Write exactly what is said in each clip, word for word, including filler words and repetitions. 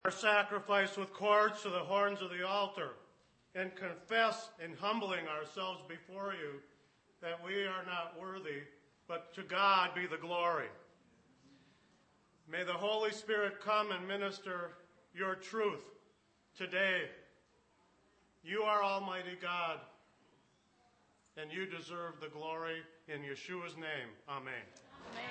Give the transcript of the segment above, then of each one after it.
our sacrifice with cords to the horns of the altar and confess in humbling ourselves before you that we are not worthy, but to God be the glory. May the Holy Spirit come and minister your truth today. You are Almighty God, and you deserve the glory in Yeshua's name. Amen. Amen.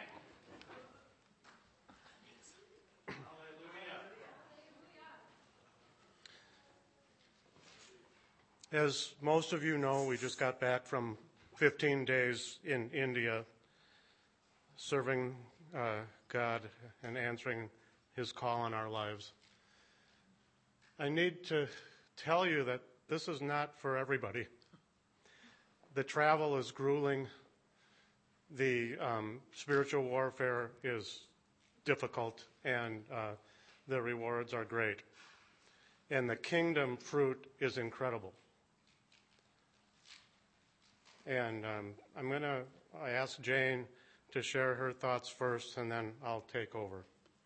As most of you know, we just got back from fifteen days in India serving uh, God and answering his call on our lives. I need to tell you that this is not for everybody. The travel is grueling. The um, spiritual warfare is difficult, and uh, the rewards are great. And the kingdom fruit is incredible. And um, I'm going to ask Jane to share her thoughts first, and then I'll take over.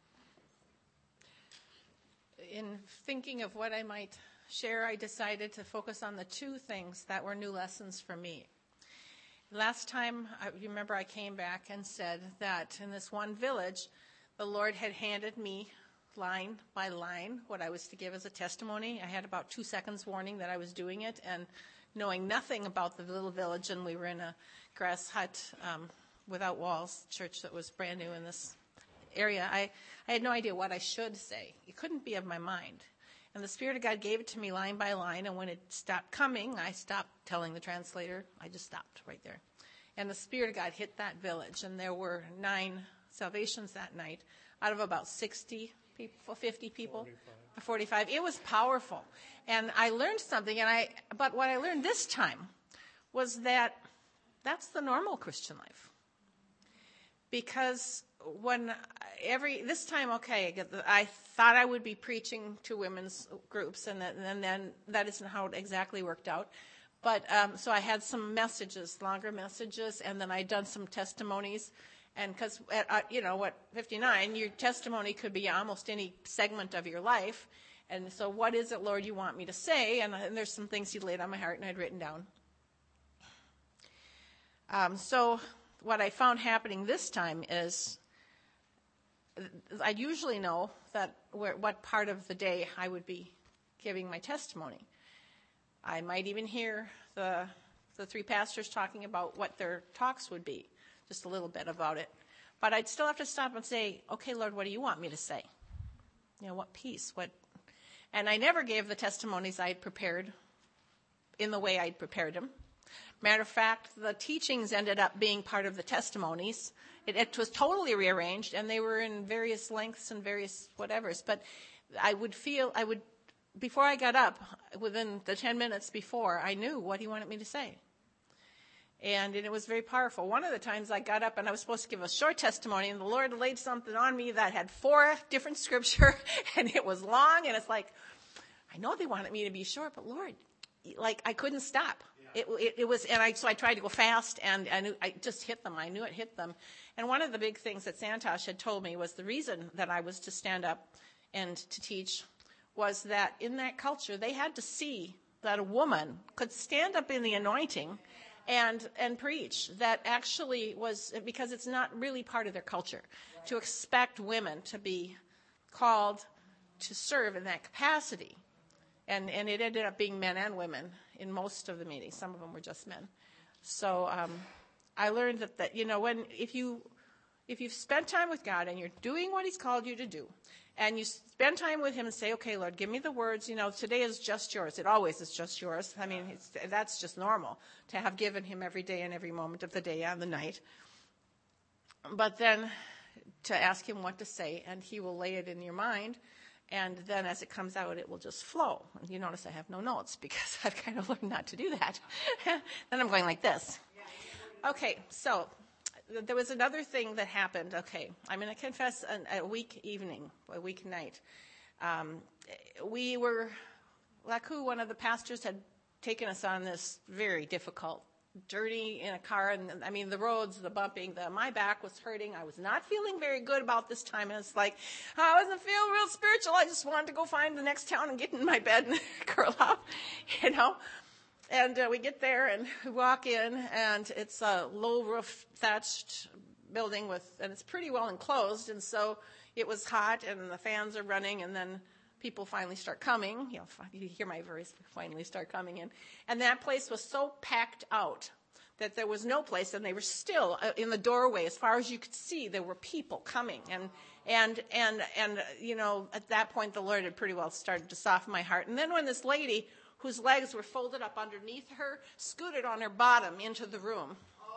In thinking of what I might share, I decided to focus on the two things that were new lessons for me. Last time, I remember I came back and said that in this one village, the Lord had handed me line by line what I was to give as a testimony. I had about two seconds warning that I was doing it, and knowing nothing about the little village, and we were in a grass hut um, without walls, church that was brand new in this area, I, I had no idea what I should say. It couldn't be of my mind. And the Spirit of God gave it to me line by line, and when it stopped coming, I stopped telling the translator. I just stopped right there. And the Spirit of God hit that village, and there were nine salvations that night out of about sixty people, fifty people. forty-five. forty-five. It was powerful. And I learned something, and I. But what I learned this time was that that's the normal Christian life. Because when every, this time, okay, I thought I would be preaching to women's groups, and then, and then that isn't how it exactly worked out. But um, so I had some messages, longer messages, and then I'd done some testimonies. And because, uh, you know, at fifty-nine, your testimony could be almost any segment of your life. And so what is it, Lord, you want me to say? And, and there's some things he laid on my heart and I'd written down. Um, so what I found happening this time is I usually know that where, what part of the day I would be giving my testimony. I might even hear the the three pastors talking about what their talks would be. Just a little bit about it. But I'd still have to stop and say, okay, Lord, what do you want me to say? You know, what piece? What? And I never gave the testimonies I'd prepared in the way I'd prepared them. Matter of fact, the teachings ended up being part of the testimonies. It, it was totally rearranged, and they were in various lengths and various whatevers. But I would feel, I would, before I got up, within the ten minutes before, I knew what he wanted me to say. And it was very powerful. One of the times I got up and I was supposed to give a short testimony, and the Lord laid something on me that had four different scripture, and it was long, and it's like, I know they wanted me to be short, but Lord, like I couldn't stop. Yeah. It, it, it was, and I so I tried to go fast, and I knew I just hit them. I knew it hit them. And one of the big things that Santosh had told me was the reason that I was to stand up and to teach was that in that culture they had to see that a woman could stand up in the anointing and and preach. That actually was, because it's not really part of their culture to expect women to be called to serve in that capacity. And and it ended up being men and women in most of the meetings. Some of them were just men. So um, I learned that, that you know when if you if you've spent time with God and you're doing what He's called you to do, and you spend time with Him and say, okay, Lord, give me the words. You know, today is just yours. It always is just yours. I mean, it's, that's just normal to have given Him every day and every moment of the day and the night. But then to ask Him what to say, and He will lay it in your mind. And then as it comes out, it will just flow. And you notice I have no notes because I've kind of learned not to do that. Then I'm going like this. Okay, so there was another thing that happened. Okay, I'm going to confess an, a week evening, a week night. Um, we were, Laku, one of the pastors, had taken us on this very difficult dirty in a car, and I mean the roads, the bumping, the my back was hurting. I was not feeling very good about this time, and it's like I wasn't feeling real spiritual. I just wanted to go find the next town and get in my bed and curl up, you know. And uh, we get there and we walk in, and it's a low roof thatched building with, and it's pretty well enclosed, and so it was hot, and the fans are running, and then people finally start coming. You know, you hear my voice, finally start coming in. And that place was so packed out that there was no place, and they were still in the doorway. As far as you could see, there were people coming. And, and, and, and you know, at that point, the Lord had pretty well started to soften my heart. And then when this lady, whose legs were folded up underneath her, scooted on her bottom into the room,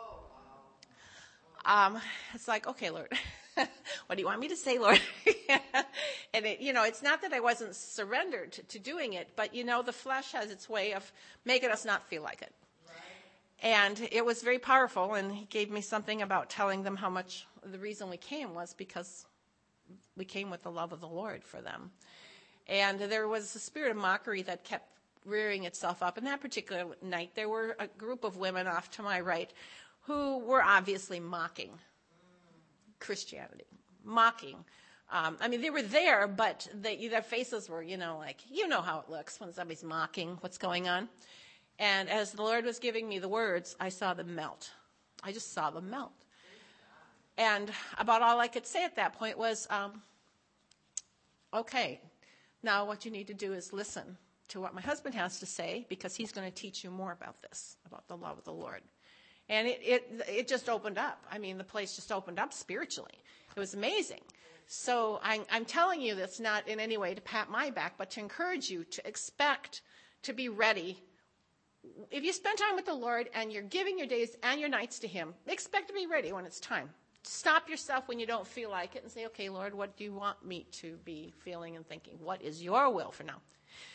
um, it's like, okay, Lord. What do you want me to say, Lord? And, it, you know, it's not that I wasn't surrendered to, to doing it, but, you know, the flesh has its way of making us not feel like it. Right. And it was very powerful, and he gave me something about telling them how much the reason we came was because we came with the love of the Lord for them. And there was a spirit of mockery that kept rearing itself up. And that particular night, there were a group of women off to my right who were obviously mocking Christianity, mocking. Um, I mean, they were there, but they, their faces were, you know, like, you know how it looks when somebody's mocking what's going on. And as the Lord was giving me the words, I saw them melt. I just saw them melt. And about all I could say at that point was, um, okay, now what you need to do is listen to what my husband has to say, because he's going to teach you more about this, about the love of the Lord. And it, it it just opened up. I mean, the place just opened up spiritually. It was amazing. So I, I'm telling you this not in any way to pat my back, but to encourage you to expect to be ready. If you spend time with the Lord and you're giving your days and your nights to him, expect to be ready when it's time. Stop yourself when you don't feel like it and say, okay, Lord, what do you want me to be feeling and thinking? What is your will for now?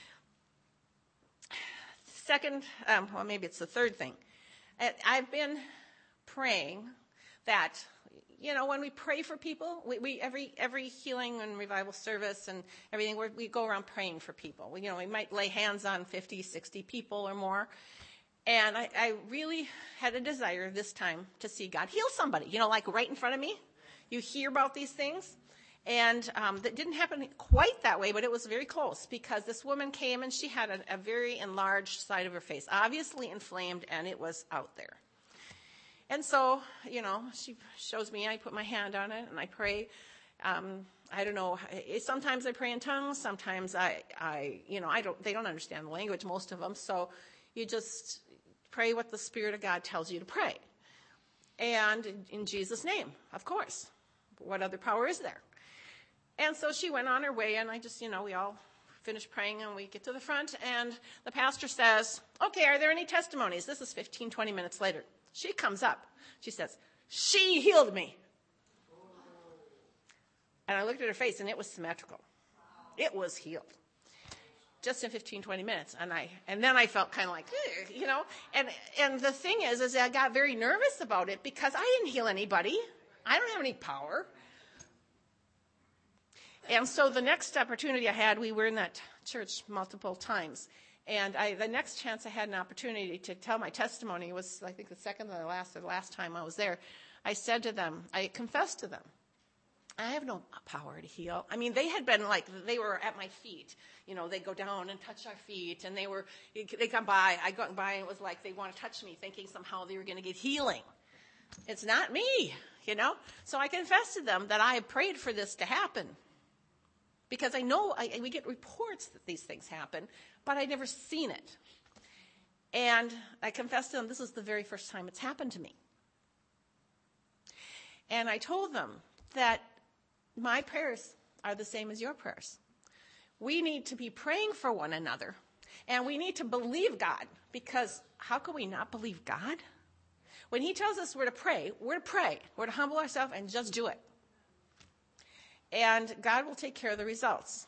Second, um, well, maybe it's the third thing. I've been praying that, you know, when we pray for people, we, we every every healing and revival service and everything, we we go around praying for people. We, you know, we might lay hands on fifty, sixty people or more. And I, I really had a desire this time to see God heal somebody, you know, like right in front of me. You hear about these things. And um, that didn't happen quite that way, but it was very close, because this woman came and she had a, a very enlarged side of her face, obviously inflamed, and it was out there. And so, you know, she shows me, I put my hand on it and I pray. Um, I don't know. Sometimes I pray in tongues. Sometimes I, I, you know, I don't. They don't understand the language, most of them. So you just pray what the Spirit of God tells you to pray, and in Jesus' name, of course. What other power is there? And so she went on her way, and I just, you know, we all finished praying, and we get to the front, and the pastor says, okay, are there any testimonies? This is fifteen, twenty minutes later. She comes up. She says, she healed me. And I looked at her face, and it was symmetrical. It was healed. Just in fifteen, twenty minutes. And I, and then I felt kind of like, eh, you know, and, and the thing is, is I got very nervous about it, because I didn't heal anybody. I don't have any power. And so the next opportunity I had, we were in that church multiple times. And I, the next chance I had an opportunity to tell my testimony was, I think, the second or the last, or the last time I was there. I said to them, I confessed to them, I have no power to heal. I mean, they had been like, they were at my feet. You know, they'd go down and touch our feet, and they were, they come by. I got by, and it was like they want to touch me, thinking somehow they were going to get healing. It's not me, you know. So I confessed to them that I had prayed for this to happen. Because I know I, we get reports that these things happen, but I'd never seen it. And I confessed to them, this is the very first time it's happened to me. And I told them that my prayers are the same as your prayers. We need to be praying for one another, and we need to believe God, because how can we not believe God? When he tells us we're to pray, we're to pray. We're to humble ourselves and just do it. And God will take care of the results.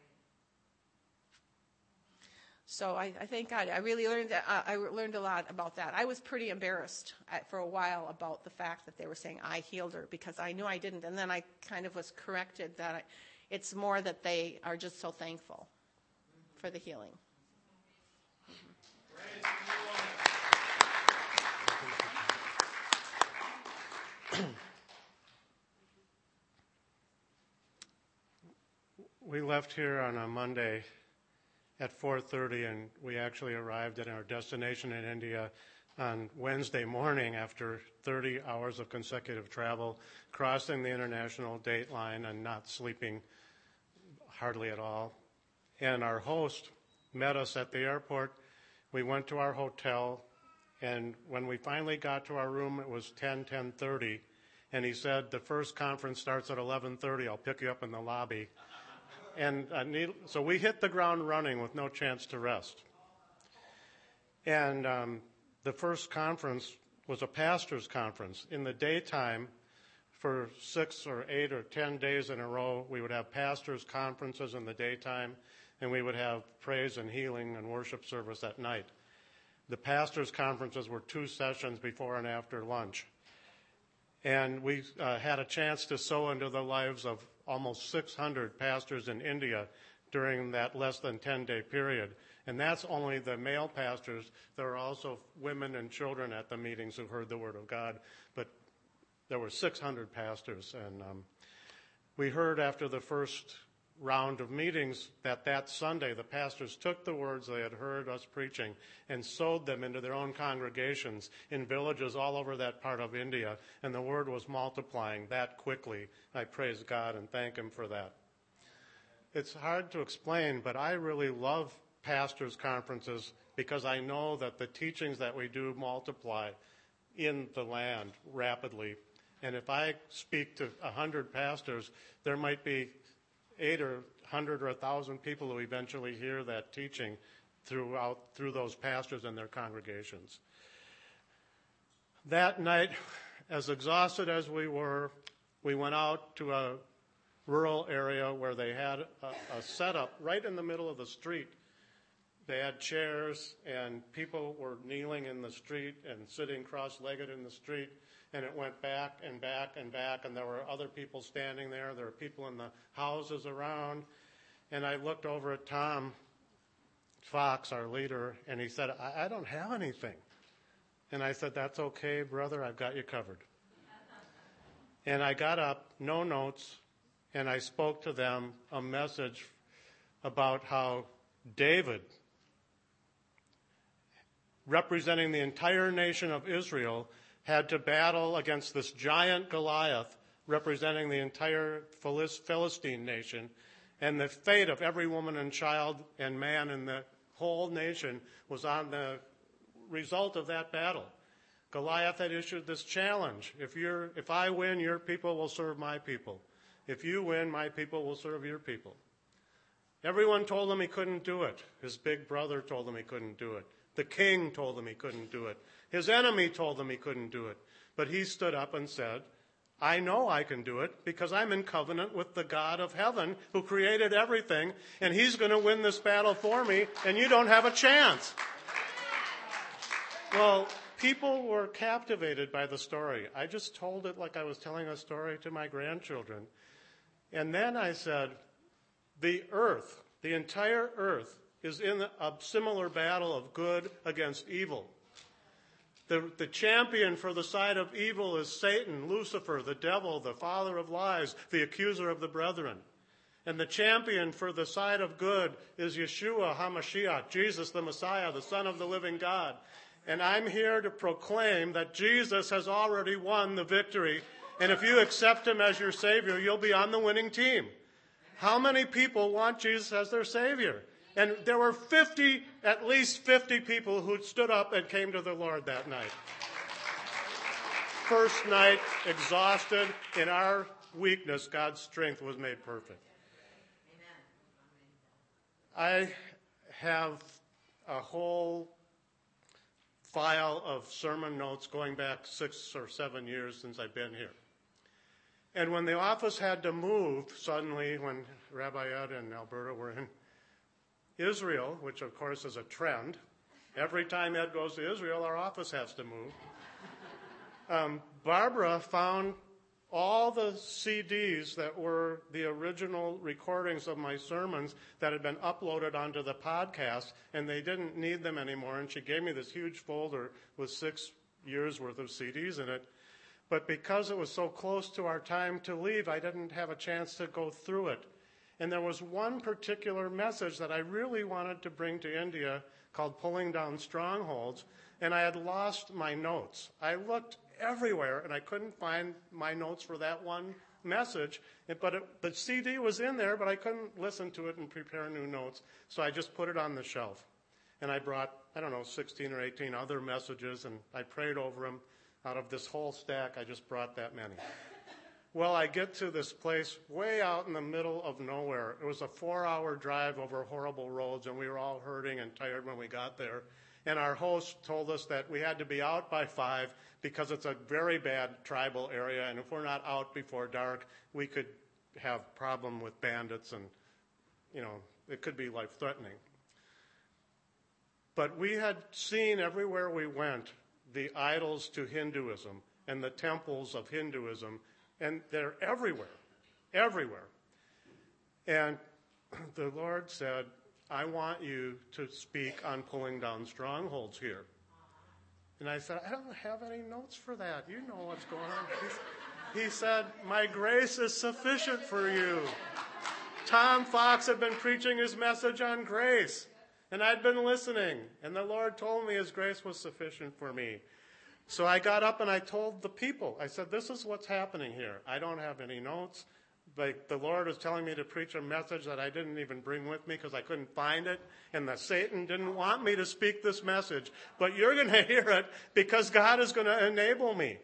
So I, I thank God. I really learned that, uh, I learned a lot about that. I was pretty embarrassed at, for a while about the fact that they were saying I healed her, because I knew I didn't. And then I kind of was corrected that I, it's more that they are just so thankful for the healing. We left here on a Monday at four thirty, and we actually arrived at our destination in India on Wednesday morning after thirty hours of consecutive travel, crossing the international date line and not sleeping hardly at all. And our host met us at the airport. We went to our hotel, and when we finally got to our room, it was ten, ten thirty, and he said, the first conference starts at eleven thirty. I'll pick you up in the lobby. And uh, need, so we hit the ground running with no chance to rest. And um, the first conference was a pastor's conference. In the daytime, for six or eight or ten days in a row, we would have pastors' conferences in the daytime, and we would have praise and healing and worship service at night. The pastors' conferences were two sessions before and after lunch. And we uh, had a chance to sow into the lives of almost six hundred pastors in India during that less than ten-day period. And that's only the male pastors. There are also women and children at the meetings who heard the Word of God. But there were six hundred pastors. And um, we heard after the first round of meetings that that Sunday the pastors took the words they had heard us preaching and sowed them into their own congregations in villages all over that part of India, and the word was multiplying that quickly. I praise God and thank him for that. It's hard to explain, but I really love pastors' conferences because I know that the teachings that we do multiply in the land rapidly. And if I speak to a hundred pastors, there might be eight or hundred or a thousand people who eventually hear that teaching throughout through those pastors and their congregations. That night, as exhausted as we were, we went out to a rural area where they had a, a setup right in the middle of the street. They had chairs, and people were kneeling in the street and sitting cross-legged in the street. And it went back and back and back, and there were other people standing there. There were people in the houses around. And I looked over at Tom Fox, our leader, and he said, I, I don't have anything. And I said, that's okay, brother, I've got you covered. And I got up, no notes, and I spoke to them a message about how David, representing the entire nation of Israel, had to battle against this giant Goliath representing the entire Philistine nation, and the fate of every woman and child and man in the whole nation was on the result of that battle. Goliath had issued this challenge. If you're, if I win, your people will serve my people. If you win, my people will serve your people. Everyone told him he couldn't do it. His big brother told him he couldn't do it. The king told him he couldn't do it. His enemy told him he couldn't do it. But he stood up and said, I know I can do it because I'm in covenant with the God of heaven who created everything, and he's going to win this battle for me, and you don't have a chance. Well, people were captivated by the story. I just told it like I was telling a story to my grandchildren. And then I said, the earth, the entire earth, is in a similar battle of good against evil. The, the champion for the side of evil is Satan, Lucifer, the devil, the father of lies, the accuser of the brethren. And the champion for the side of good is Yeshua HaMashiach, Jesus the Messiah, the Son of the living God. And I'm here to proclaim that Jesus has already won the victory. And if you accept him as your Savior, you'll be on the winning team. How many people want Jesus as their Savior? And there were fifty, at least fifty people who stood up and came to the Lord that night. First night, exhausted. In our weakness, God's strength was made perfect. I have a whole file of sermon notes going back six or seven years since I've been here. And when the office had to move, suddenly, when Rabbi Ed and Alberta were in Israel, which of course is a trend, every time Ed goes to Israel, our office has to move. Um, Barbara found all the C Ds that were the original recordings of my sermons that had been uploaded onto the podcast, and they didn't need them anymore. And she gave me this huge folder with six years worth of C Ds in it. But because it was so close to our time to leave, I didn't have a chance to go through it. And there was one particular message that I really wanted to bring to India called Pulling Down Strongholds, and I had lost my notes. I looked everywhere, and I couldn't find my notes for that one message, but it, the C D was in there, but I couldn't listen to it and prepare new notes, so I just put it on the shelf. And I brought, I don't know, sixteen or eighteen other messages, and I prayed over them. Out of this whole stack, I just brought that many. Well, I get to this place way out in the middle of nowhere. It was a four-hour drive over horrible roads, and we were all hurting and tired when we got there. And our host told us that we had to be out by five because it's a very bad tribal area, and if we're not out before dark, we could have problem with bandits, and, you know, it could be life-threatening. But we had seen everywhere we went the idols to Hinduism and the temples of Hinduism, and they're everywhere, everywhere. And the Lord said, I want you to speak on pulling down strongholds here. And I said, I don't have any notes for that. You know what's going on. He, he said, my grace is sufficient for you. Tom Fox had been preaching his message on grace. And I'd been listening, and the Lord told me his grace was sufficient for me. So I got up and I told the people, I said, this is what's happening here. I don't have any notes, but the Lord was telling me to preach a message that I didn't even bring with me because I couldn't find it, and that Satan didn't want me to speak this message. But you're going to hear it because God is going to enable me.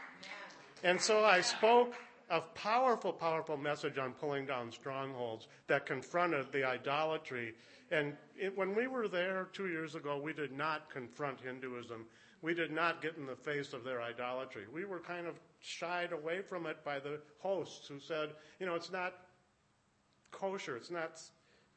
And so I spoke a powerful, powerful message on pulling down strongholds that confronted the idolatry. And it, when we were there two years ago, we did not confront Hinduism. We did not get in the face of their idolatry. We were kind of shied away from it by the hosts who said, you know, it's not kosher, it's not s-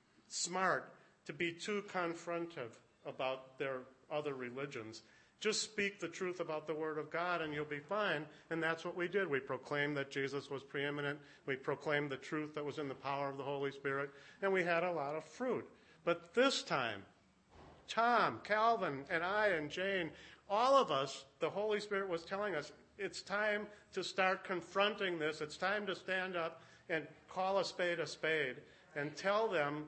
smart to be too confrontive about their other religions. Just speak the truth about the Word of God and you'll be fine. And that's what we did. We proclaimed that Jesus was preeminent. We proclaimed the truth that was in the power of the Holy Spirit. And we had a lot of fruit. But this time, Tom, Calvin, and I, and Jane, all of us, the Holy Spirit was telling us, it's time to start confronting this. It's time to stand up and call a spade a spade and tell them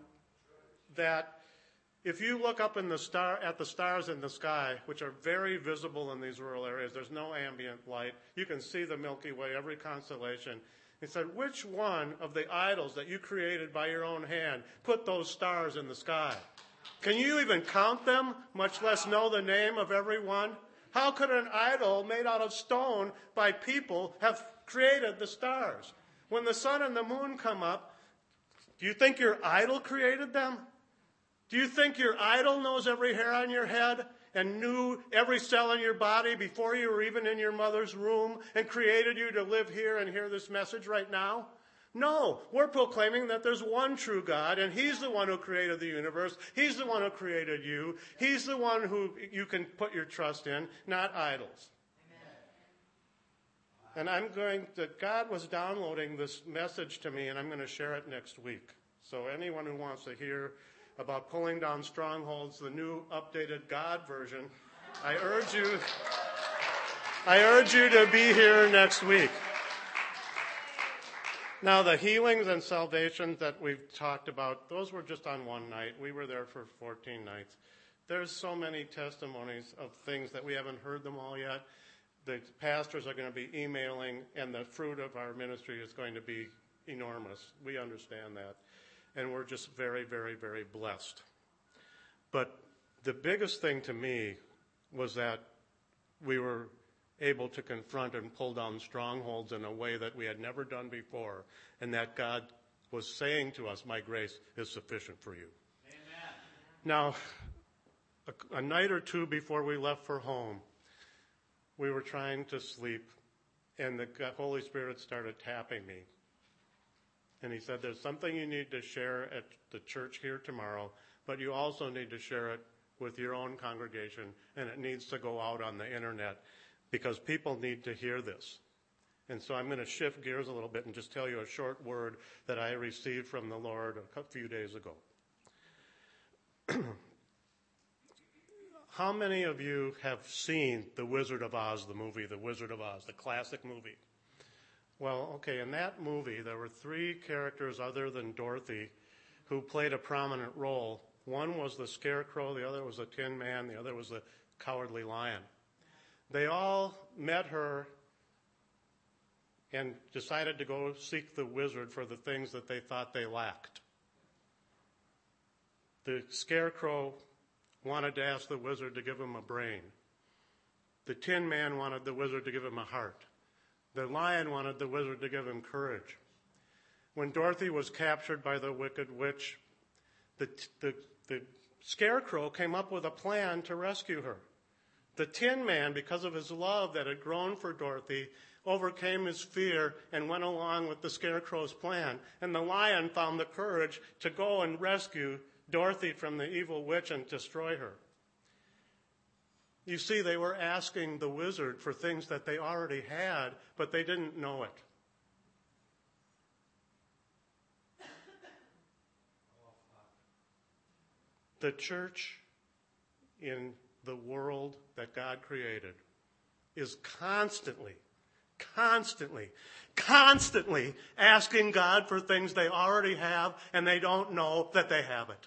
that if you look up in the star at the stars in the sky, which are very visible in these rural areas, there's no ambient light. You can see the Milky Way, every constellation. He said, which one of the idols that you created by your own hand put those stars in the sky? Can you even count them, much less know the name of every one? How could an idol made out of stone by people have created the stars? When the sun and the moon come up, do you think your idol created them? Do you think your idol knows every hair on your head and knew every cell in your body before you were even in your mother's womb and created you to live here and hear this message right now? No, we're proclaiming that there's one true God, and He's the one who created the universe. He's the one who created you. He's the one who you can put your trust in, not idols. Amen. And I'm going to, God was downloading this message to me, and I'm going to share it next week. So anyone who wants to hear about pulling down strongholds, the new updated God version, I urge you, I urge you to be here next week. Now, the healings and salvations that we've talked about, those were just on one night. We were there for fourteen nights. There's so many testimonies of things that we haven't heard them all yet. The pastors are going to be emailing, and the fruit of our ministry is going to be enormous. We understand that. And we're just very, very, very blessed. But the biggest thing to me was that we were able to confront and pull down strongholds in a way that we had never done before, and that God was saying to us, my grace is sufficient for you. Amen. Now, a, a night or two before we left for home, we were trying to sleep, and the Holy Spirit started tapping me. And he said, there's something you need to share at the church here tomorrow, but you also need to share it with your own congregation, and it needs to go out on the internet because people need to hear this. And so I'm going to shift gears a little bit and just tell you a short word that I received from the Lord a few days ago. How many of you have seen The Wizard of Oz, the movie, The Wizard of Oz, the classic movie? Well, okay, in that movie, there were three characters other than Dorothy who played a prominent role. One was the Scarecrow, the other was the Tin Man, the other was the Cowardly Lion. They all met her and decided to go seek the wizard for the things that they thought they lacked. The Scarecrow wanted to ask the wizard to give him a brain. The Tin Man wanted the wizard to give him a heart. The Lion wanted the wizard to give him courage. When Dorothy was captured by the Wicked Witch, the, the, the Scarecrow came up with a plan to rescue her. The Tin Man, because of his love that had grown for Dorothy, overcame his fear and went along with the Scarecrow's plan. And the Lion found the courage to go and rescue Dorothy from the evil witch and destroy her. You see, they were asking the wizard for things that they already had, but they didn't know it. The church in the world that God created is constantly, constantly, constantly asking God for things they already have, and they don't know that they have it.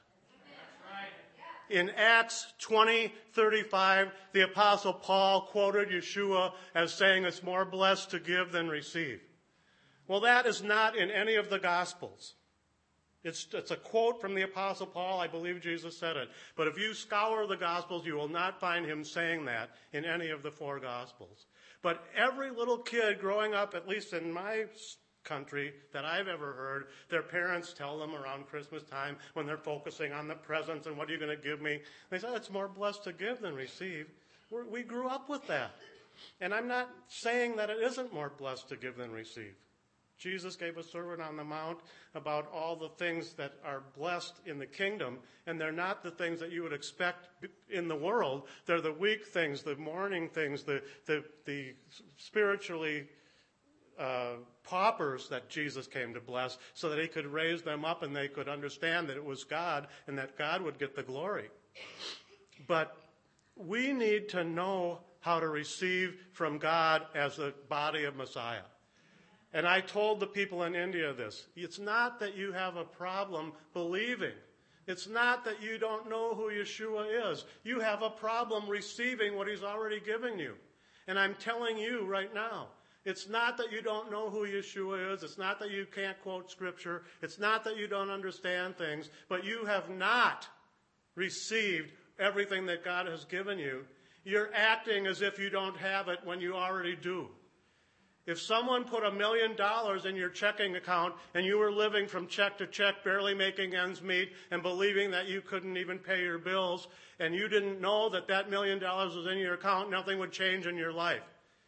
In Acts twenty thirty-five, the Apostle Paul quoted Yeshua as saying it's more blessed to give than receive. Well, that is not in any of the Gospels. It's, it's a quote from the Apostle Paul. I believe Jesus said it. But if you scour the Gospels, you will not find him saying that in any of the four Gospels. But every little kid growing up, at least in my country that I've ever heard, their parents tell them around Christmas time when they're focusing on the presents and what are you going to give me? They say, it's more blessed to give than receive. We're, we grew up with that. And I'm not saying that it isn't more blessed to give than receive. Jesus gave a sermon on the Mount about all the things that are blessed in the kingdom, and they're not the things that you would expect in the world. They're the weak things, the mourning things, the, the, the spiritually uh, paupers that Jesus came to bless so that he could raise them up and they could understand that it was God and that God would get the glory. But we need to know how to receive from God as the body of Messiah. And I told the people in India this. It's not that you have a problem believing. It's not that you don't know who Yeshua is. You have a problem receiving what he's already given you. And I'm telling you right now, it's not that you don't know who Yeshua is. It's not that you can't quote Scripture. It's not that you don't understand things. But you have not received everything that God has given you. You're acting as if you don't have it when you already do. If someone put a million dollars in your checking account and you were living from check to check, barely making ends meet, and believing that you couldn't even pay your bills, and you didn't know that that million dollars was in your account, nothing would change in your life.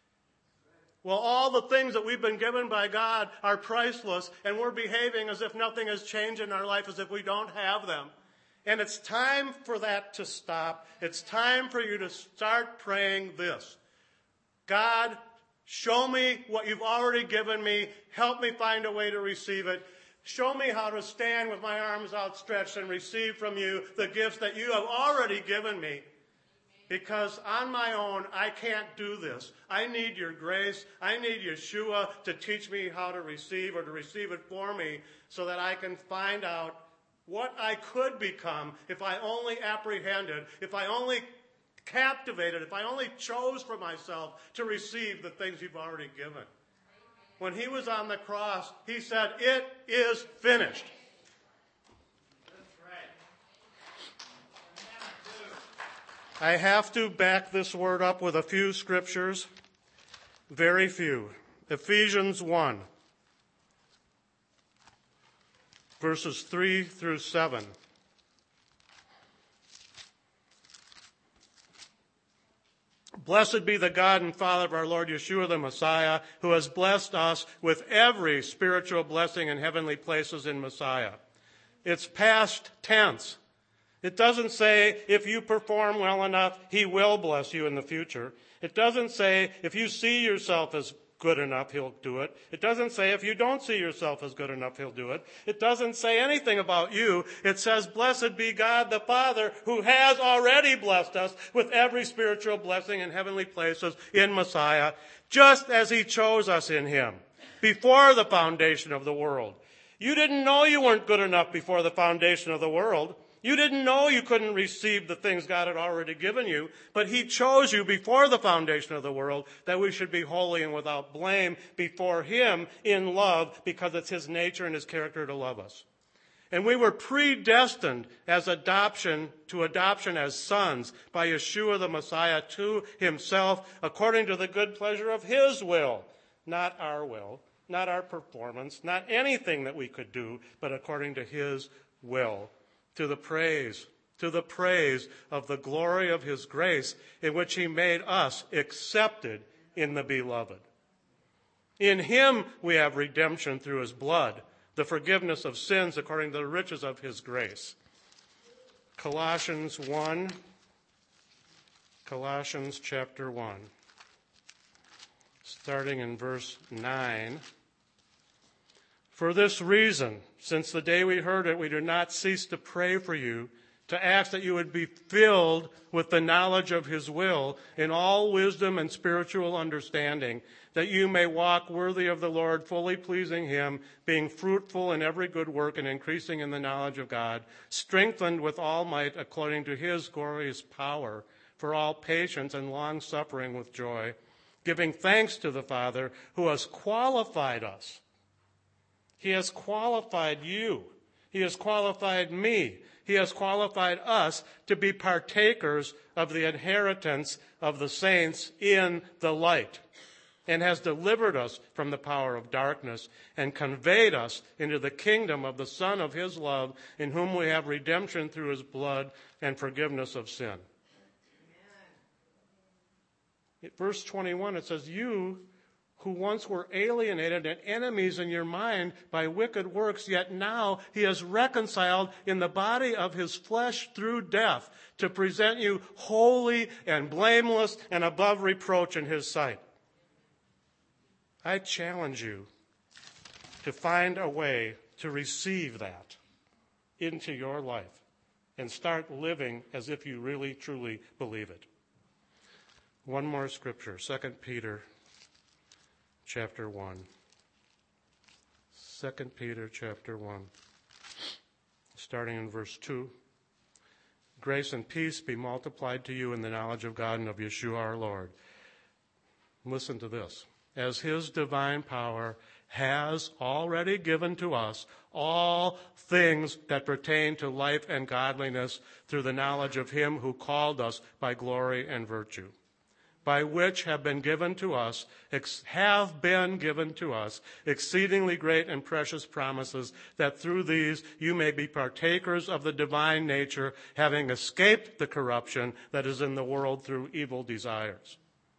Well, all the things that we've been given by God are priceless, and we're behaving as if nothing has changed in our life, as if we don't have them. And it's time for that to stop. It's time for you to start praying this. God, show me what you've already given me. Help me find a way to receive it. Show me how to stand with my arms outstretched and receive from you the gifts that you have already given me. Because on my own, I can't do this. I need your grace. I need Yeshua to teach me how to receive or to receive it for me so that I can find out what I could become if I only apprehended, if I only captivated, if I only chose for myself to receive the things you've already given. When he was on the cross, he said, it is finished. I have to back this word up with a few scriptures, very few. Ephesians one, verses three through seven. Blessed be the God and Father of our Lord Yeshua the Messiah, who has blessed us with every spiritual blessing in heavenly places in Messiah. It's past tense. It doesn't say if you perform well enough, he will bless you in the future. It doesn't say if you see yourself as good enough, he'll do it. It doesn't say if you don't see yourself as good enough, he'll do it. It doesn't say anything about you. It says, blessed be God the Father, who has already blessed us with every spiritual blessing in heavenly places in Messiah, just as he chose us in him before the foundation of the world. You didn't know you weren't good enough before the foundation of the world. You didn't know you couldn't receive the things God had already given you, but he chose you before the foundation of the world that we should be holy and without blame before him in love, because it's his nature and his character to love us. And we were predestined as adoption to adoption as sons by Yeshua the Messiah to himself, according to the good pleasure of his will, not our will, not our performance, not anything that we could do, but according to his will. To the praise, to the praise of the glory of his grace, in which he made us accepted in the beloved. In him we have redemption through his blood, the forgiveness of sins according to the riches of his grace. Colossians one, Colossians chapter one, starting in verse nine. For this reason, since the day we heard it, we do not cease to pray for you, to ask that you would be filled with the knowledge of his will in all wisdom and spiritual understanding, that you may walk worthy of the Lord, fully pleasing him, being fruitful in every good work and increasing in the knowledge of God, strengthened with all might according to his glorious power, for all patience and long suffering with joy, giving thanks to the Father who has qualified us. He has qualified you. He has qualified me. He has qualified us to be partakers of the inheritance of the saints in the light, and has delivered us from the power of darkness and conveyed us into the kingdom of the Son of his love, in whom we have redemption through his blood and forgiveness of sin. Amen. Verse twenty-one, it says, you who once were alienated and enemies in your mind by wicked works, yet now he has reconciled in the body of his flesh through death, to present you holy and blameless and above reproach in his sight. I challenge you to find a way to receive that into your life and start living as if you really, truly believe it. One more scripture, Second Peter chapter one. Second Peter chapter one, starting in verse two. Grace and peace be multiplied to you in the knowledge of God and of Yeshua our Lord. Listen to this. As his divine power has already given to us all things that pertain to life and godliness through the knowledge of him who called us by glory and virtue, by which have been given to us, ex- have been given to us exceedingly great and precious promises, that through these you may be partakers of the divine nature, having escaped the corruption that is in the world through evil desires.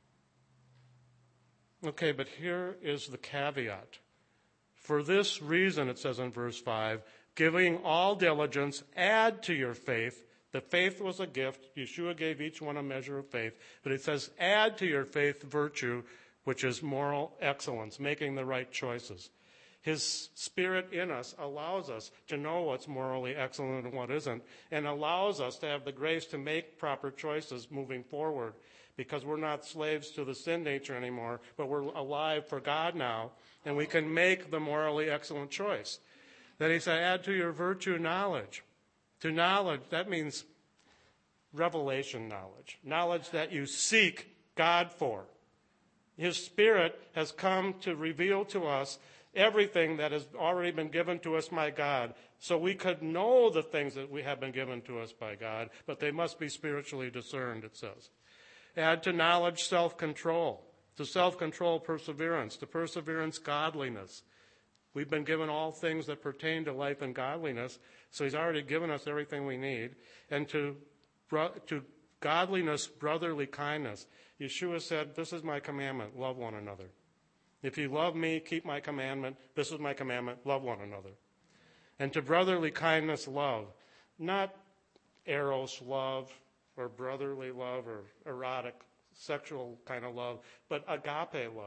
Okay, but here is the caveat. For this reason, it says in verse five, giving all diligence, add to your faith. The faith was a gift. Yeshua gave each one a measure of faith. But it says, add to your faith virtue, which is moral excellence, making the right choices. His Spirit in us allows us to know what's morally excellent and what isn't, and allows us to have the grace to make proper choices moving forward, because we're not slaves to the sin nature anymore, but we're alive for God now, and we can make the morally excellent choice. Then he said, add to your virtue knowledge. To knowledge, that means revelation knowledge, knowledge that you seek God for. His Spirit has come to reveal to us everything that has already been given to us by God, so we could know the things that we have been given to us by God, but they must be spiritually discerned, it says. Add to knowledge self-control, to self-control perseverance, to perseverance godliness. We've been given all things that pertain to life and godliness, so he's already given us everything we need. And to, to godliness, brotherly kindness. Yeshua said, this is my commandment, love one another. If you love me, keep my commandment. This is my commandment, love one another. And to brotherly kindness, love. Not eros love or brotherly love or erotic, sexual kind of love, but agape love.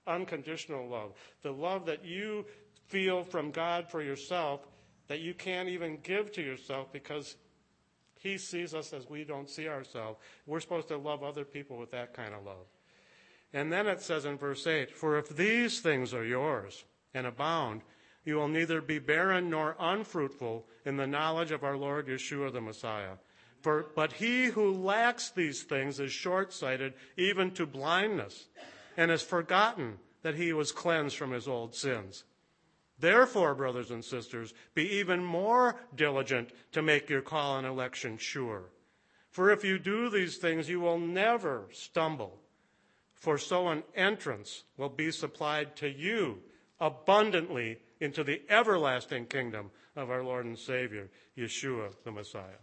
unconditional love, the love that you feel from God for yourself that you can't even give to yourself because he sees us as we don't see ourselves. We're supposed to love other people with that kind of love. And then it says in verse eight, for if these things are yours and abound, you will neither be barren nor unfruitful in the knowledge of our Lord Yeshua the Messiah. For, but he who lacks these things is short-sighted even to blindness, and has forgotten that he was cleansed from his old sins. Therefore, brothers and sisters, be even more diligent to make your call and election sure. For if you do these things, you will never stumble. For so an entrance will be supplied to you abundantly into the everlasting kingdom of our Lord and Savior, Yeshua the Messiah.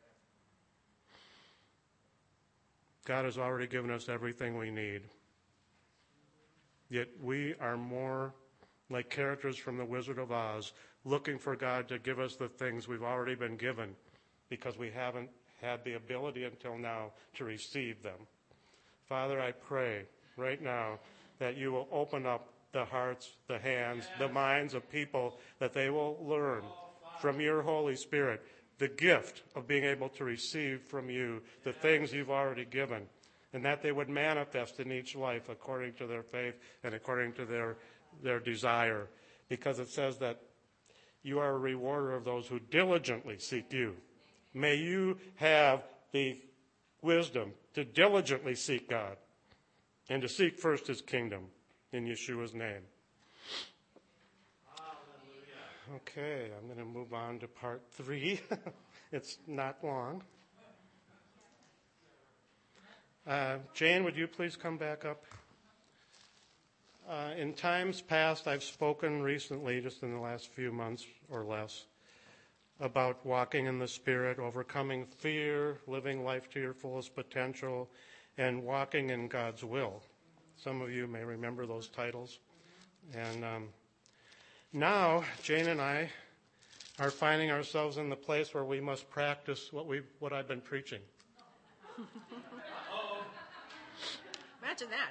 God has already given us everything we need. Yet we are more like characters from the Wizard of Oz, looking for God to give us the things we've already been given because we haven't had the ability until now to receive them. Father, I pray right now that you will open up the hearts, the hands, the minds of people, that they will learn from your Holy Spirit the gift of being able to receive from you the things you've already given, and that they would manifest in each life according to their faith and according to their their desire, because it says that you are a rewarder of those who diligently seek you. May you have the wisdom to diligently seek God and to seek first his kingdom in Yeshua's name. Hallelujah. Okay, I'm going to move on to part three. It's not long. Uh, Jane, would you please come back up? Uh, in times past, I've spoken recently, just in the last few months or less, about walking in the Spirit, overcoming fear, living life to your fullest potential, and walking in God's will. Some of you may remember those titles. And um, now, Jane and I are finding ourselves in the place where we must practice what we what I've been preaching. Imagine that.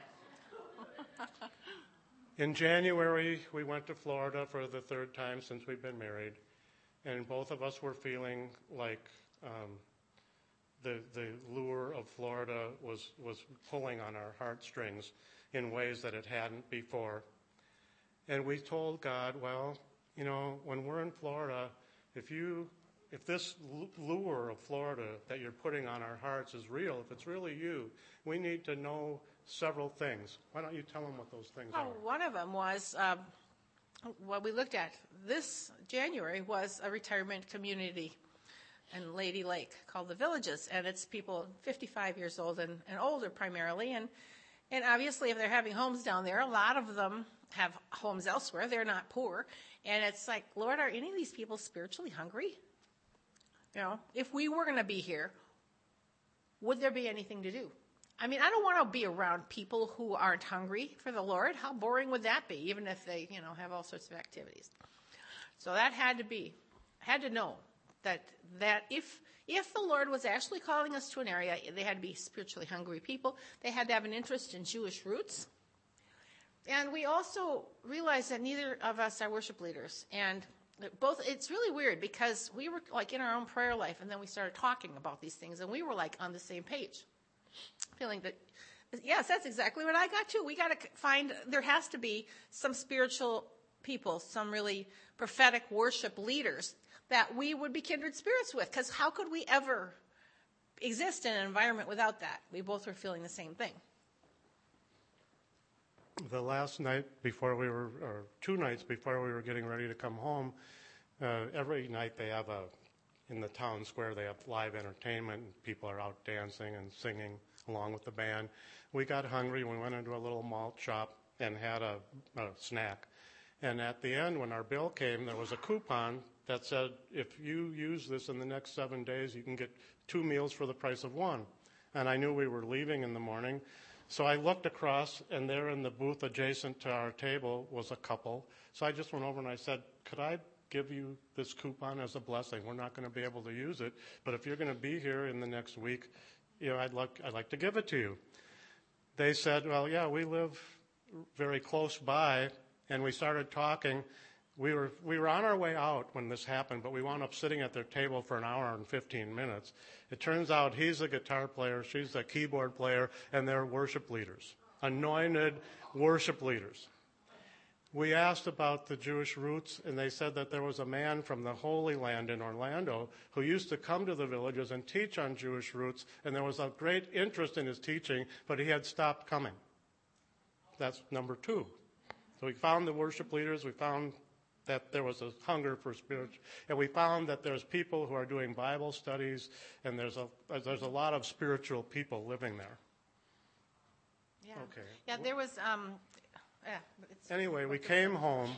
In January, we went to Florida for the third time since we've been married, and both of us were feeling like um, the the lure of Florida was, was pulling on our heartstrings in ways that it hadn't before. And we told God, well, you know, when we're in Florida, if you if this lure of Florida that you're putting on our hearts is real, if it's really you, we need to know several things. Why don't you tell them what those things Oh, are? one of them was um, what we looked at this January was a retirement community in Lady Lake called the Villages, and it's people fifty-five years old and, and older primarily, and and obviously if they're having homes down there, a lot of them have homes elsewhere. They're not poor, and it's like, Lord, are any of these people spiritually hungry? You know, if we were going to be here, would there be anything to do? I mean, I don't want to be around people who aren't hungry for the Lord. How boring would that be, even if they, you know, have all sorts of activities? So that had to be, had to know that that if if the Lord was actually calling us to an area, they had to be spiritually hungry people. They had to have an interest in Jewish roots. And we also realized that neither of us are worship leaders. And both, it's really weird because we were like in our own prayer life, and then we started talking about these things, and we were like on the same page. Feeling that, yes, that's exactly what I got too. We got to find, there has to be some spiritual people, some really prophetic worship leaders that we would be kindred spirits with, because how could we ever exist in an environment without that? We both were feeling the same thing. The last night before we were, or two nights before we were getting ready to come home, uh, every night they have a, in the town square, they have live entertainment, and people are out dancing and singing along with the band. We got hungry, we went into a little malt shop and had a, a snack. And at the end, when our bill came, there was a coupon that said, if you use this in the next seven days, you can get two meals for the price of one. And I knew we were leaving in the morning. So I looked across, and there in the booth adjacent to our table was a couple. So I just went over and I said, could I give you this coupon as a blessing? We're not going to be able to use it, but if you're going to be here in the next week, you know, I'd like, I'd like to give it to you. They said, well, yeah, we live very close by, and we started talking. We were we were on our way out when this happened, but we wound up sitting at their table for an hour and fifteen minutes. It turns out he's a guitar player, she's a keyboard player, and they're worship leaders, anointed worship leaders. We asked about the Jewish roots, and they said that there was a man from the Holy Land in Orlando who used to come to the villages and teach on Jewish roots, and there was a great interest in his teaching, but he had stopped coming. That's number two. So we found the worship leaders, we found that there was a hunger for spiritual, and we found that there's people who are doing Bible studies, and there's a there's a lot of spiritual people living there. Yeah. Okay. Yeah, there was. Um, yeah, it's, Anyway, we came home.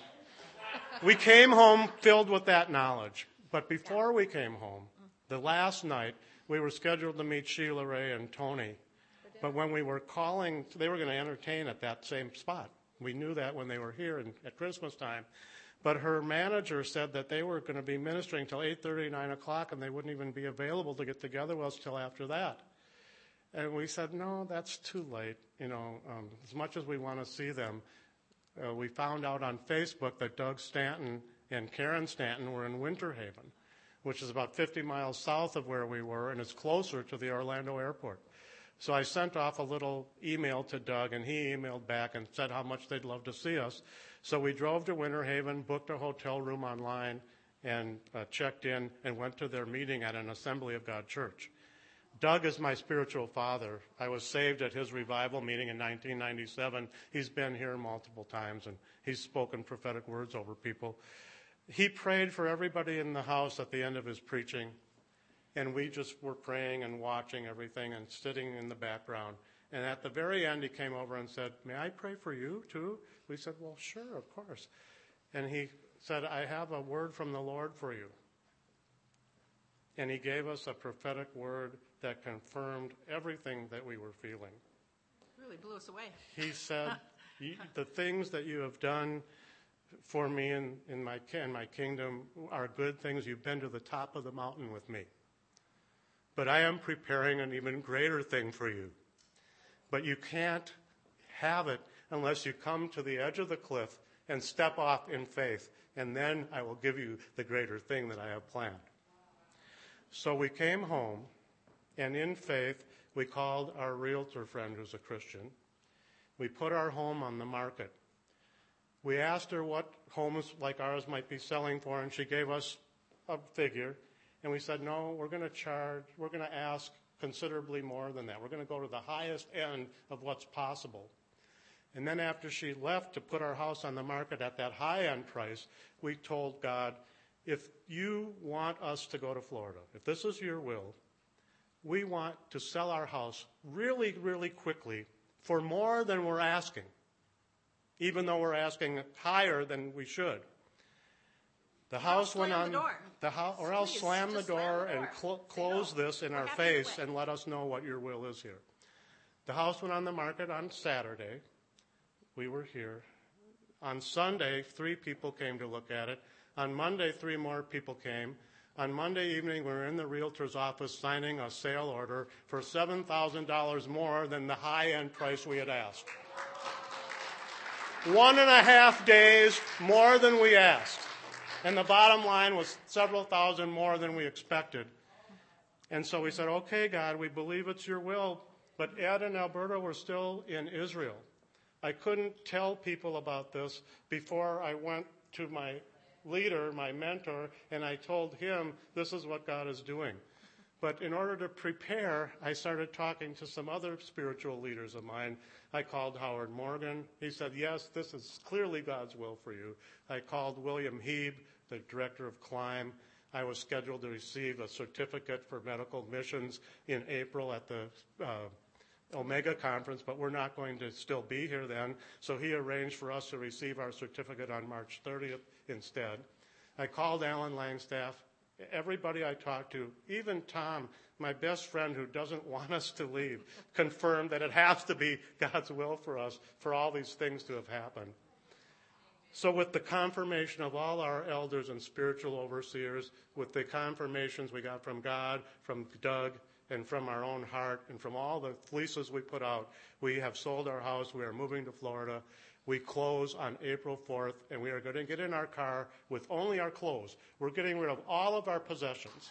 We came home filled with that knowledge. But before we came home, the last night, we were scheduled to meet Sheila Ray and Tony. But when we were calling, they were going to entertain at that same spot. We knew that when they were here in, at Christmas time. But her manager said that they were going to be ministering till eight thirty, nine o'clock, and they wouldn't even be available to get together with us till after that. And we said, no, that's too late. You know, um, as much as we want to see them, uh, we found out on Facebook that Doug Stanton and Karen Stanton were in Winter Haven, which is about fifty miles south of where we were, and it's closer to the Orlando airport. So I sent off a little email to Doug, and he emailed back and said how much they'd love to see us. So we drove to Winter Haven, booked a hotel room online, and uh, checked in and went to their meeting at an Assembly of God church. Doug is my spiritual father. I was saved at his revival meeting in nineteen ninety-seven. He's been here multiple times, and he's spoken prophetic words over people. He prayed for everybody in the house at the end of his preaching, and we just were praying and watching everything and sitting in the background. And at the very end, he came over and said, may I pray for you too? We said, well, sure, of course. And he said, I have a word from the Lord for you. And he gave us a prophetic word that confirmed everything that we were feeling. really blew us away. He said, the things that you have done for me in, in, my, in my kingdom are good things. You've been to the top of the mountain with me. But I am preparing an even greater thing for you. But you can't have it unless you come to the edge of the cliff and step off in faith. And then I will give you the greater thing that I have planned. So we came home, and in faith, we called our realtor friend who's a Christian. We put our home on the market. We asked her what homes like ours might be selling for, and she gave us a figure. And we said, no, we're going to charge, we're going to ask considerably more than that. We're going to go to the highest end of what's possible. And then after she left to put our house on the market at that high-end price, we told God, if you want us to go to Florida, if this is your will, we want to sell our house really, really quickly for more than we're asking, even though we're asking higher than we should. The house went on the door. the house, or else Please, slam the just slam door the door. and cl- Say close no. this in We're our happy face to and let us know what your will is here. The house went on the market on Saturday. We were here. On Sunday, three people came to look at it. On Monday, three more people came. On Monday evening, we were in the realtor's office signing a sale order for seven thousand dollars more than the high-end price we had asked. One and a half days more than we asked. And the bottom line was several thousand more than we expected. And so we said, okay, God, we believe it's your will. But Ed and Alberta were still in Israel. I couldn't tell people about this before I went to my leader, my mentor, and I told him this is what God is doing. But in order to prepare, I started talking to some other spiritual leaders of mine. I called Howard Morgan. He said, yes, this is clearly God's will for you. I called William Heeb, the director of Climb. I was scheduled to receive a certificate for medical missions in April at the uh, Omega conference, but we're not going to still be here then. So he arranged for us to receive our certificate on March thirtieth instead. I called Alan Langstaff. Everybody I talked to, even Tom, my best friend who doesn't want us to leave, confirmed that it has to be God's will for us for all these things to have happened. So with the confirmation of all our elders and spiritual overseers, with the confirmations we got from God, from Doug, and from our own heart, and from all the fleeces we put out, we have sold our house. We are moving to Florida. We close on April fourth, and we are going to get in our car with only our clothes. We're getting rid of all of our possessions.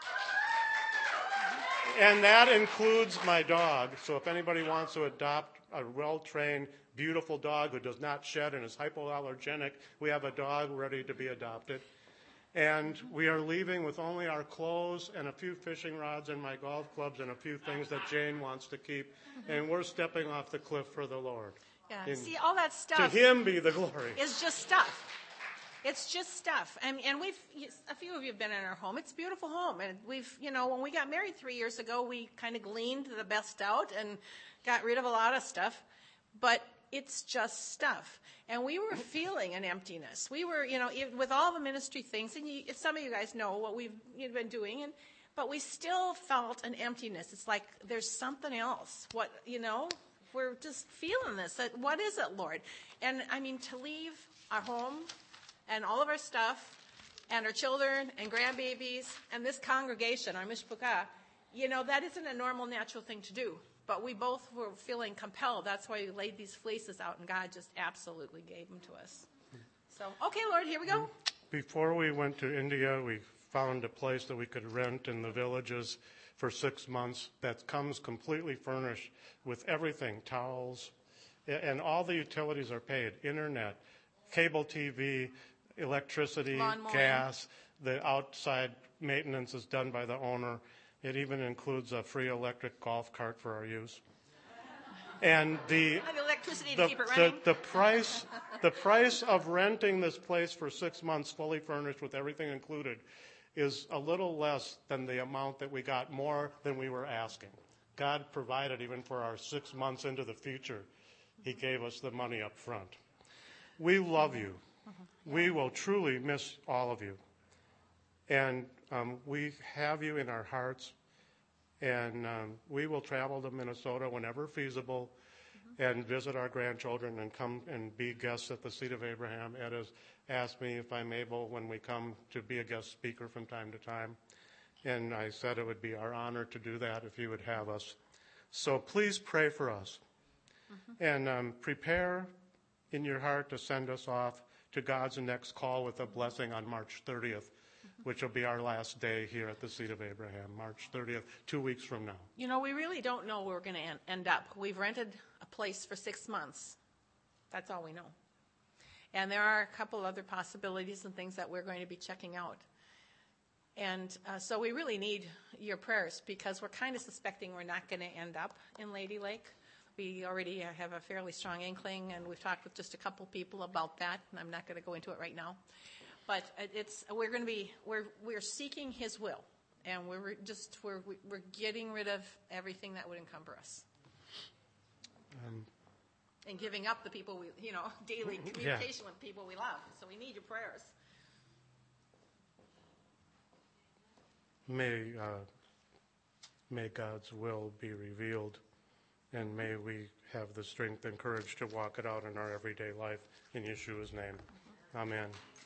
And that includes my dog. So if anybody wants to adopt a well-trained, beautiful dog who does not shed and is hypoallergenic, we have a dog ready to be adopted. And we are leaving with only our clothes and a few fishing rods and my golf clubs and a few things that Jane wants to keep. And we're stepping off the cliff for the Lord. Yeah. In, See, all that to stuff him be the glory. is just stuff. It's just stuff. And, and we've, a few of you have been in our home. It's a beautiful home. And we've, you know, when we got married three years ago, we kind of gleaned the best out and got rid of a lot of stuff. But it's just stuff. And we were feeling an emptiness. We were, you know, with all the ministry things, and you, some of you guys know what we've been doing, and but we still felt an emptiness. It's like there's something else. What, you know, we're just feeling this. That, what is it, Lord? And, I mean, to leave our home and all of our stuff and our children and grandbabies and this congregation, our mishpucha, you know, that isn't a normal, natural thing to do. But we both were feeling compelled. That's why we laid these fleeces out, and God just absolutely gave them to us. So, okay, Lord, here we go. Before we went to India, we found a place that we could rent in the villages for six months that comes completely furnished with everything, towels, and all the utilities are paid, internet, cable T V, electricity, gas. The outside maintenance is done by the owner. It even includes a free electric golf cart for our use. And the And electricity to the, keep it the, running. the price the price of renting this place for six months fully furnished with everything included is a little less than the amount that we got, more than we were asking. God provided even for our six months into the future. He gave us the money up front. We love you. We will truly miss all of you. And um, we have you in our hearts, and um, we will travel to Minnesota whenever feasible mm-hmm. and visit our grandchildren and come and be guests at the Seat of Abraham. Ed has asked me if I'm able, when we come, to be a guest speaker from time to time. And I said it would be our honor to do that if you would have us. So please pray for us. Mm-hmm. And um, prepare in your heart to send us off to God's next call with a blessing on March thirtieth. Which will be our last day here at the Seat of Abraham, March thirtieth, two weeks from now. You know, we really don't know where we're going to end up. We've rented a place for six months. That's all we know. And there are a couple other possibilities and things that we're going to be checking out. And uh, so we really need your prayers, because we're kind of suspecting we're not going to end up in Lady Lake. We already have a fairly strong inkling, and we've talked with just a couple people about that, and I'm not going to go into it right now. But it's we're going to be we're we're seeking His will, and we're just we're we're getting rid of everything that would encumber us, um, and giving up the people we you know daily communication yeah. with people we love. So we need your prayers. May uh, may God's will be revealed, and may we have the strength and courage to walk it out in our everyday life. In Yeshua's name, Amen.